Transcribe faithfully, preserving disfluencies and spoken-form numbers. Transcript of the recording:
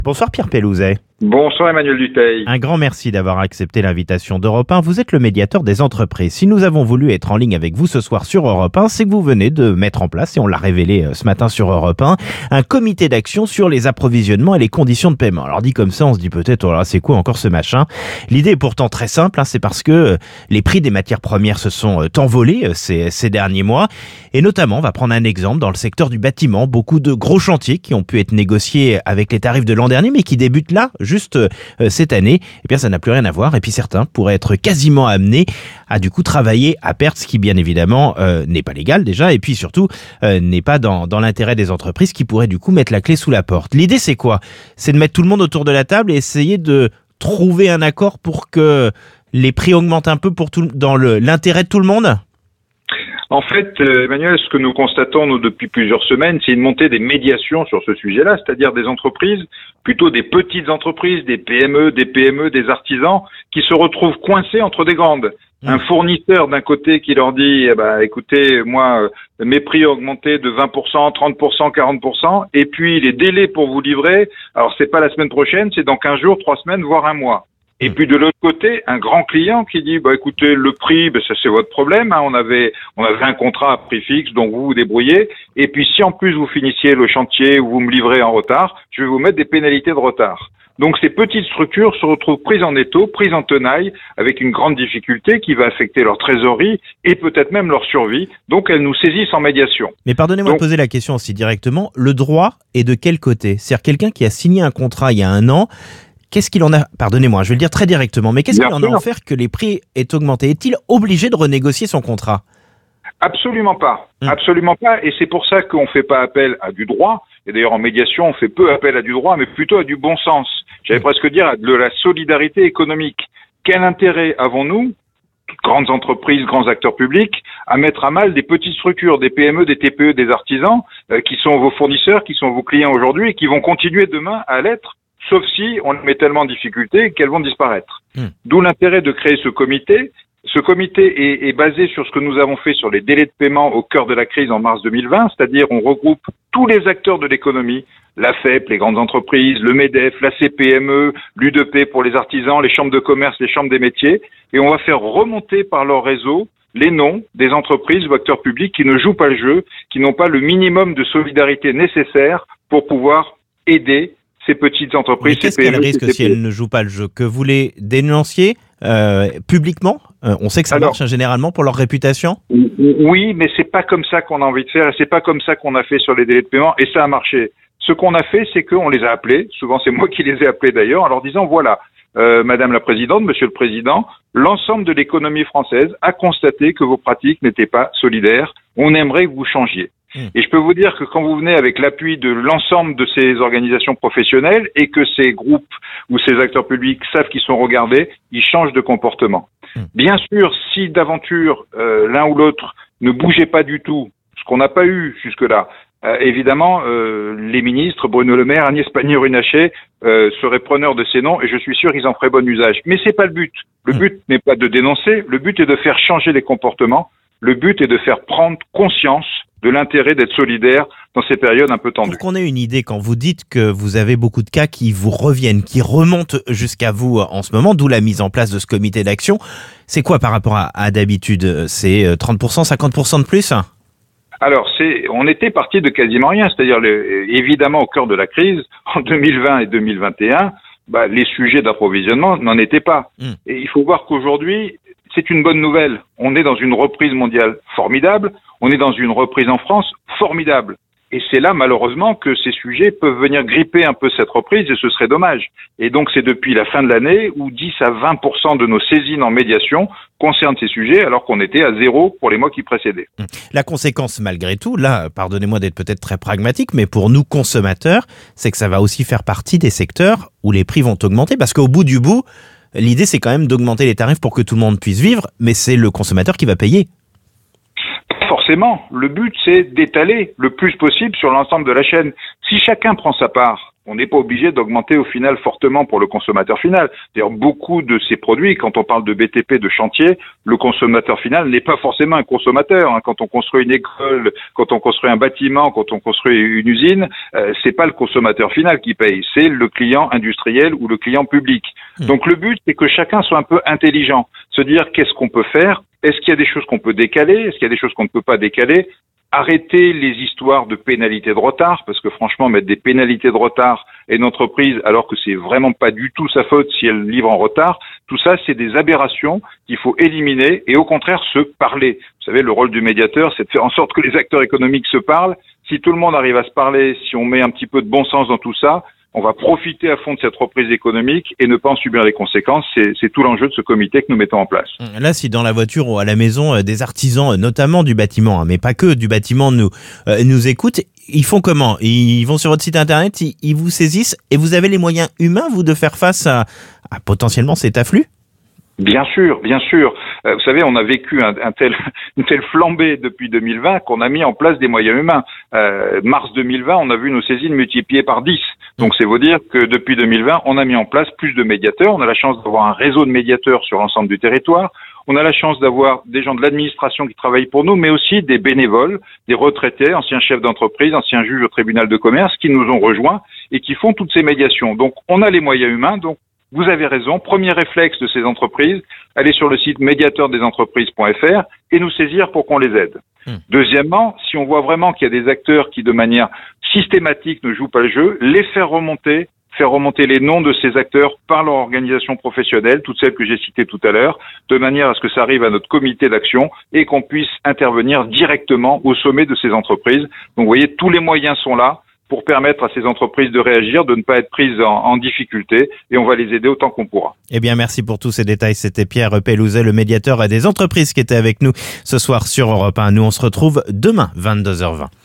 Bonsoir Pierre Pellouzet. Bonsoir Emmanuel Dutheil. Un grand merci d'avoir accepté l'invitation d'Europe un. Vous êtes le médiateur des entreprises. Si nous avons voulu être en ligne avec vous ce soir sur Europe un, c'est que vous venez de mettre en place, et on l'a révélé ce matin sur Europe un, un comité d'action sur les approvisionnements et les conditions de paiement. Alors dit comme ça, on se dit peut-être, oh là, c'est quoi encore ce machin? L'idée est pourtant très simple, hein, c'est parce que les prix des matières premières se sont envolés ces, ces derniers mois. Et notamment, on va prendre un exemple dans le secteur du bâtiment. Beaucoup de gros chantiers qui ont pu être négociés avec les tarifs de l'an dernier, mais qui débutent là, juste euh, cette année, eh bien ça n'a plus rien à voir. Et puis certains pourraient être quasiment amenés à du coup travailler à perte, ce qui bien évidemment euh, n'est pas légal déjà, et puis surtout euh, n'est pas dans, dans l'intérêt des entreprises qui pourraient du coup mettre la clé sous la porte. L'idée c'est quoi? C'est de mettre tout le monde autour de la table et essayer de trouver un accord pour que les prix augmentent un peu pour tout, dans le, l'intérêt de tout le monde? En fait, euh, Emmanuel, ce que nous constatons nous, depuis plusieurs semaines, c'est une montée des médiations sur ce sujet-là, c'est-à-dire des entreprises, plutôt des petites entreprises, des P M E, des P M E, des artisans, qui se retrouvent coincés entre des grandes. Mmh. Un fournisseur d'un côté qui leur dit, eh ben, écoutez, moi, euh, mes prix ont augmenté de vingt pour cent, trente pour cent, quarante pour cent, et puis les délais pour vous livrer, alors c'est pas la semaine prochaine, c'est dans quinze jours, trois semaines, voire un mois. Et puis de l'autre côté, un grand client qui dit bah écoutez, le prix, bah, ça c'est votre problème, hein, on avait on avait un contrat à prix fixe, donc vous vous débrouillez. Et puis si en plus vous finissiez le chantier ou vous me livrez en retard, je vais vous mettre des pénalités de retard. Donc ces petites structures se retrouvent prises en étau, prises en tenaille, avec une grande difficulté qui va affecter leur trésorerie et peut-être même leur survie. Donc elles nous saisissent en médiation. Mais pardonnez-moi Donc, de poser la question aussi directement. Le droit est de quel côté? C'est-à-dire quelqu'un qui a signé un contrat il y a un an. Qu'est-ce qu'il en a, pardonnez-moi, je vais le dire très directement, mais qu'est-ce qu'il en a à faire que les prix aient augmenté? Est-il obligé de renégocier son contrat? Absolument pas, mmh. absolument pas, et c'est pour ça qu'on ne fait pas appel à du droit, et d'ailleurs en médiation on fait peu appel à du droit, mais plutôt à du bon sens, j'allais mmh. presque dire à de la solidarité économique. Quel intérêt avons-nous, grandes entreprises, grands acteurs publics, à mettre à mal des petites structures, des P M E, des T P E, des artisans, euh, qui sont vos fournisseurs, qui sont vos clients aujourd'hui, et qui vont continuer demain à l'être, sauf si on les met tellement en difficulté qu'elles vont disparaître. Mmh. D'où l'intérêt de créer ce comité. Ce comité est, est basé sur ce que nous avons fait sur les délais de paiement au cœur de la crise en mars deux mille vingt, c'est-à-dire on regroupe tous les acteurs de l'économie, la F E P, les grandes entreprises, le MEDEF, la C P M E, l'U D P pour les artisans, les chambres de commerce, les chambres des métiers, et on va faire remonter par leur réseau les noms des entreprises ou acteurs publics qui ne jouent pas le jeu, qui n'ont pas le minimum de solidarité nécessaire pour pouvoir aider ces petites entreprises. Mais qu'est-ce qu'elles risquent si elles ne jouent pas le jeu? Que vous les dénonciez euh, publiquement? euh, On sait que ça Alors, marche hein, généralement pour leur réputation. Oui, mais c'est pas comme ça qu'on a envie de faire et c'est pas comme ça qu'on a fait sur les délais de paiement et ça a marché. Ce qu'on a fait, c'est qu'on les a appelés, souvent c'est moi qui les ai appelés d'ailleurs, en leur disant voilà, euh, Madame la Présidente, Monsieur le Président, l'ensemble de l'économie française a constaté que vos pratiques n'étaient pas solidaires. On aimerait que vous changiez. Et je peux vous dire que quand vous venez avec l'appui de l'ensemble de ces organisations professionnelles et que ces groupes ou ces acteurs publics savent qu'ils sont regardés, ils changent de comportement. Mmh. Bien sûr, si d'aventure euh, l'un ou l'autre ne bougeait pas du tout, ce qu'on n'a pas eu jusque-là, euh, évidemment, euh, les ministres, Bruno Le Maire, Agnès Pannier-Runacher, euh, seraient preneurs de ces noms et je suis sûr qu'ils en feraient bon usage. Mais c'est pas le but. Le mmh. but n'est pas de dénoncer, le but est de faire changer les comportements, le but est de faire prendre conscience de l'intérêt d'être solidaire dans ces périodes un peu tendues. Pour qu'on ait une idée, quand vous dites que vous avez beaucoup de cas qui vous reviennent, qui remontent jusqu'à vous en ce moment, d'où la mise en place de ce comité d'action, c'est quoi par rapport à, à d'habitude? C'est trente pour cent, cinquante pour cent de plus? Alors, c'est, on était parti de quasiment rien, c'est-à-dire le, évidemment au cœur de la crise, en deux mille vingt et deux mille vingt et un, bah, les sujets d'approvisionnement n'en étaient pas. Mmh. Et il faut voir qu'aujourd'hui, c'est une bonne nouvelle. On est dans une reprise mondiale formidable. On est dans une reprise en France formidable. Et c'est là, malheureusement, que ces sujets peuvent venir gripper un peu cette reprise et ce serait dommage. Et donc, c'est depuis la fin de l'année où dix à vingt pour cent de nos saisines en médiation concernent ces sujets alors qu'on était à zéro pour les mois qui précédaient. La conséquence, malgré tout, là, pardonnez-moi d'être peut-être très pragmatique, mais pour nous consommateurs, c'est que ça va aussi faire partie des secteurs où les prix vont augmenter parce qu'au bout du bout, l'idée, c'est quand même d'augmenter les tarifs pour que tout le monde puisse vivre, mais c'est le consommateur qui va payer. Forcément, le but, c'est d'étaler le plus possible sur l'ensemble de la chaîne. Si chacun prend sa part, on n'est pas obligé d'augmenter au final fortement pour le consommateur final. D'ailleurs, beaucoup de ces produits, quand on parle de B T P, de chantier, le consommateur final n'est pas forcément un consommateur. Hein. Quand on construit une école, quand on construit un bâtiment, quand on construit une usine, euh, c'est pas le consommateur final qui paye, c'est le client industriel ou le client public. Mmh. Donc le but, c'est que chacun soit un peu intelligent, se dire qu'est-ce qu'on peut faire, est-ce qu'il y a des choses qu'on peut décaler, est-ce qu'il y a des choses qu'on ne peut pas décaler. Arrêter les histoires de pénalités de retard, parce que franchement, mettre des pénalités de retard à une entreprise, alors que c'est vraiment pas du tout sa faute si elle livre en retard, tout ça, c'est des aberrations qu'il faut éliminer et au contraire se parler. Vous savez, le rôle du médiateur, c'est de faire en sorte que les acteurs économiques se parlent. Si tout le monde arrive à se parler, si on met un petit peu de bon sens dans tout ça, on va profiter à fond de cette reprise économique et ne pas en subir les conséquences. C'est, c'est tout l'enjeu de ce comité que nous mettons en place. Là, si dans la voiture ou à la maison, euh, des artisans, notamment du bâtiment, hein, mais pas que du bâtiment, nous, euh, nous écoutent, ils font comment ? Ils vont sur votre site internet, ils, ils vous saisissent et vous avez les moyens humains, vous, de faire face à, à potentiellement cet afflux ? Bien sûr, bien sûr. Euh, vous savez, on a vécu un, un tel, une telle flambée depuis deux mille vingt qu'on a mis en place des moyens humains. Euh, mars deux mille vingt, on a vu nos saisines multipliées par dix. Donc c'est vous dire que depuis deux mille vingt, on a mis en place plus de médiateurs. On a la chance d'avoir un réseau de médiateurs sur l'ensemble du territoire. On a la chance d'avoir des gens de l'administration qui travaillent pour nous, mais aussi des bénévoles, des retraités, anciens chefs d'entreprise, anciens juges au tribunal de commerce qui nous ont rejoints et qui font toutes ces médiations. Donc on a les moyens humains, donc vous avez raison. Premier réflexe de ces entreprises, aller sur le site médiateur des entreprises point f r et nous saisir pour qu'on les aide. Mmh. Deuxièmement, si on voit vraiment qu'il y a des acteurs qui, de manière systématique, ne jouent pas le jeu, les faire remonter, faire remonter les noms de ces acteurs par leur organisation professionnelle, toutes celles que j'ai citées tout à l'heure, de manière à ce que ça arrive à notre comité d'action et qu'on puisse intervenir directement au sommet de ces entreprises. Donc vous voyez, tous les moyens sont là pour permettre à ces entreprises de réagir, de ne pas être prises en, en difficulté, et on va les aider autant qu'on pourra. Eh bien, merci pour tous ces détails. C'était Pierre Pellouzet, le médiateur des entreprises qui était avec nous ce soir sur Europe un. Nous, on se retrouve demain, vingt-deux heures vingt.